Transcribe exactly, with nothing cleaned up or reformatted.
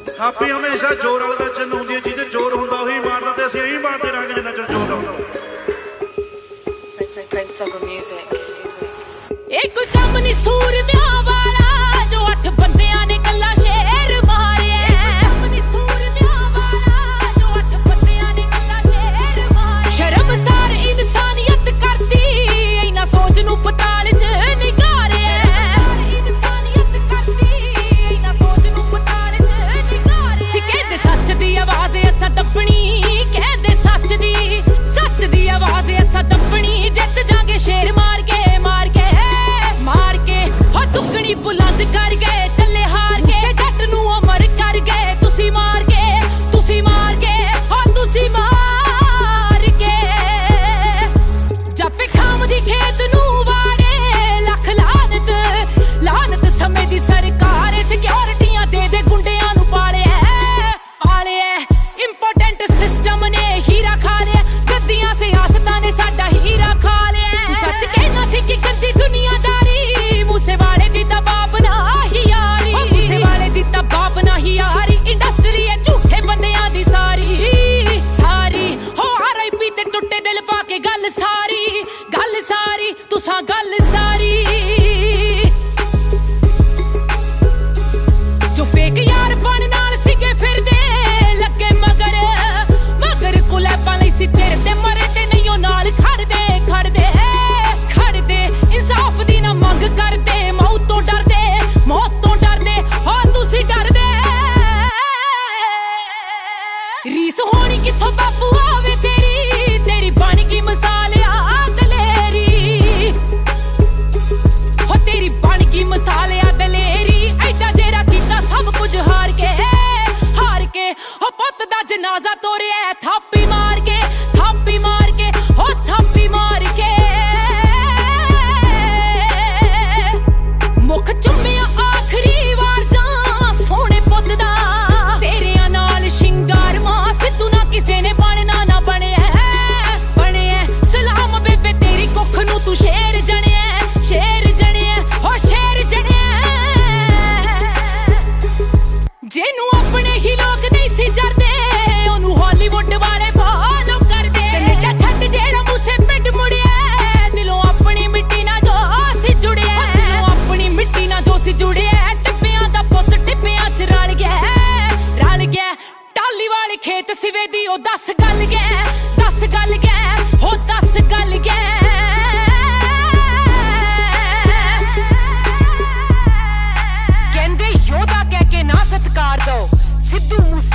ਥਾਪੀ ਹਮੇਸ਼ਾ ਜ਼ੋਰ ਵਾਲੇ ਦਾ ਚਿੰਨ੍ਹ ਹੁੰਦੀ ਹੈ, ਜਿਹਦੇ ਜ਼ੋਰ ਹੁੰਦਾ ਉਹੀ ਮਾਰਦਾ, ਤੇ ਅਸੀਂ ਇਹੀ ਮਾਰਦੇ ਰਹਾਂਗੇ ਜਿੰਨਾ ਚਿਰ ਜ਼ੋਰ ਲਾਉਂਦਾ। ਇਹ ਕੋਈ ਕੰਮ ਨਹੀਂ ਸੂਰਮਿਆਂ ਵਾਲਾ ਜੋ ਅੱਠ ਬੰਦਿਆਂ ਨੇ ਕੱਲਾ ਸ਼ੇਰ ਮਾਰਿਆ। ਕੰਮ ਨਹੀਂ ਸੂਰਮਿਆਂ ਵਾਲਾ ਜੋ ਅੱਠ ਬੰਦਿਆਂ ਨੇ ਕੱਲਾ ਸ਼ੇਰ ਮਾਰਿਆ। ਸ਼ਰਮਸਾਰ ਇਨਸਾਨੀਅਤ ਕਰਦੀ ਇਹਨਾਂ ਸੋਚ ਨੂੰ ਪਤਾਲ 'ਚ ਨਿਗਾਰਿਆ। ਇਨਸਾਨੀਅਤ ਕਰਦੀ ਇਹਨਾਂ ਸੋਚ ਨੂੰ ਪਤਾਲ 'ਚ ਨਿਗਾਰਿਆ। ਸੀ ਕਹਿੰਦੇ ਸੱਚ ਦੀ ਆਵਾਜ਼ ਅਸਾਂ ਦੱਬਣੀ, ਕਹਿੰਦੇ ਸੱਚ ਦੀ ਸੱਚ ਦੀ ਆਵਾਜ਼ ਅਸਾਂ ਦੱਬਣੀ। ਜਿੱਤ ਜਾਗੇ ਸ਼ੇਰ ਮਾਰ ਕੇ ਮਾਰ ਕੇ ਮਾਰ ਕੇ ਹੋ ਦੁੱਗਣੀ ਬੁਲੰਦ ਕਰ ਗਏ ਚੱਲੇ ਹਾਰ ਕੇ। ਜੱਟ ਨੂੰ ਅਮਰ ਕਰ ਗਏ ਤੁਸੀਂ ਮਾਰ ਕੇ ਤੁਸੀਂ ਮਾਰ ਕੇ ਹੋ ਤੁਸੀਂ ਮਾਰ ਕੇ। ਜੱਪੇ ਖਾਮ ਦੀ ਖੇਤ ਨੂੰ ਵਾੜੇ ਲੱਖ ਲਾਨਤ ਲਾਨਤ ਸਮੇਂ ਦੀ ਸਰਕਾਰ ਸਿਕਿਉਰਿਟੀਆਂ ਦੇ ਦੇ ਗੁੰਡਿਆਂ ਨੂੰ ਪਾਲਿਆ ਪਾਲਿਆ। ਇੰਪੋਰਟੈਂਟ ਸਿਸਟਮ ਨੇ ਹੀਰਾ ਖਾ ਲਿਆ, ਗੱਦੀਆਂ ਸਿਆਸਤਾਂ ਨੇ ਸਾਡਾ ਹੀਰਾ ਖਾ ਲਿਆ। ਸੱਚ ਕਹਿਣਾ ਸੀ ਕਿ ਗੰਦੀ ਦੁਨੀਆਦਾਰੀ ਮੂਸੇ ਵਾਲੇ ਦੀ ਤਾਂ ਬਾਪ ਨਾ ਹੀ ਯਾਰੀ। ਮੂਸੇ ਵਾਲੇ ਦੀ ਤਾਂ ਬਾਪ ਨਾ ਹੀ ਯਾਰੀ। ਇੰਡਸਟਰੀ ਹੈ ਝੂਠੇ ਬੰਦਿਆਂ ਦੀ ਸਾਰੀ ਸਾਰੀ ਹੋ ਆਰ ਆਈ ਪੀ ਤੇ ਟੁੱਟੇ ਦਿਲ ਪਾ ਕੇ ਗੱਲ ਸਾਰੀ ਗੱਲ ਸਾਰੀ ਤੁਸਾਂ ਗੱਲ ਸਾਰੀ। ਜੋ ਫੇਕ ਯਾਰ ਬਣ ਨਾਲ ਸੀਗੇ ਫਿਰਦੇ ਲੱਗੇ ਮਗਰ ਮਗਰ ਕੁਲੈਬਾਂ ਲਈ ਸੀ ਤੇਰੇ ਤੇ ਮਰੇ ਤੇ ਨਹੀਂ ਉਹ ਨਾਲ ਖੜਦੇ ਖੜਦੇ ਖੜਦੇ। ਇਨਸਾਫ ਦੀ ਨਾ ਮੰਗ ਕਰਦੇ ਮੌਤ ਤੋਂ ਡਰਦੇ ਮੌਤ ਤੋਂ ਡਰਦੇ ਹੋ ਤੁਸੀਂ ਡਰਦੇ। ਰੀਸ ਹੋਣੀ ਕਿੱਥੋਂ ਬਾਪੂ ਆਵੇ ਤੇਰੀ ਤੇਰੀ ਬਣ ਗਈ ਮਿਸਾਲ ਆ ਦਲੇਰੀ। ਹੋ ਤੇਰੀ ਬਣ ਗਈ ਮਿਸਾਲ ਆ ਦਲੇਰੀ। ਐਡਾ ਜਿਹੜਾ ਕੀਤਾ ਸਭ ਕੁਝ ਹਾਰ ਕੇ ਹਾਰ ਕੇ ਹੋ ਪੁੱਤ ਦਾ ਜਨਾਜ਼ਾ ਤੋਰਿਆ ਥਾਪੀ ਮਾਰ ਕੇ ਥਾਪੀ ਮਾਰ ਕੇ ਹੋ ਥਾਪੀ ਮਾਰ ਕੇ। ਮੁੱਖ ਚੁੰਮਿਆ ਆਖਰੀ ਵਾਰ ਜਾਂ ਸੋਹਣੇ ਪੁੱਤ ਦਾ ਤੇਰਿਆਂ ਨਾਲ ਸ਼ਿੰਗਾਰ ਮਾਂ ਸਿੱਧੂ ਨਾ ਕਿਸੇ ਨੇ ਬਣਨਾ ਨਾ ਬਣਿਆ ਬਣਿਆ। ਸਲਾਮ ਬੇਬੇ ਤੇਰੀ ਕੁੱਖ ਨੂੰ ਤੂੰ ਸ਼ੇਰ ਜਣਿਆ ਸ਼ੇਰ ਜਣਿਆ ਹੋ ਸ਼ੇਰ ਜਣਿਆ। ਜਿਹਨੂੰ ਆਪਣੇ ਹੀ ਲੋਕ ਨਹੀਂ ਸੀ ਜਰਦੇ ਉਹਨੂੰ ਹਾਲੀਵੁੱਡ ਵਾਲੇ ਫਾਲੋ ਕਰਦੇ। ਕੈਨੇਡਾ ਛੱਡ ਜਿਹੜਾ ਮੂਸੇ ਪਿੰਡ ਮੁੜਿਆ ਦਿਲੋਂ ਆਪਣੀ ਮਿੱਟੀ ਨਾਲ ਜੋ ਸੀ ਜੁੜਿਆ। ਦਿਲੋਂ ਆਪਣੀ ਮਿੱਟੀ ਨਾਲ ਜੋ ਸੀ ਜੁੜਿਆ। ਟਿੱਬਿਆਂ ਦਾ ਪੁੱਤ ਟਿੱਬਿਆਂ 'ਚ ਰਲ ਗਿਆ ਰਲ ਗਿਆ। ਟਾਲੀ ਵਾਲੇ ਖੇਤ ਸਿਵੇ ਦੀ ਉਹ ਦੱਸ ਗੱਲ ਗਿਆ ਦੱਸ ਗੱਲ ਗਿਆ ਹੋ ਦੱਸ ਗੱਲ ਗਿਆ। ਕਹਿੰਦੇ ਯੋਧਾ ਕਹਿ ਕੇ ਨਾ ਸਤਿਕਾਰ ਦੋ ਸਿੱਧੂ ਮੂਸੇ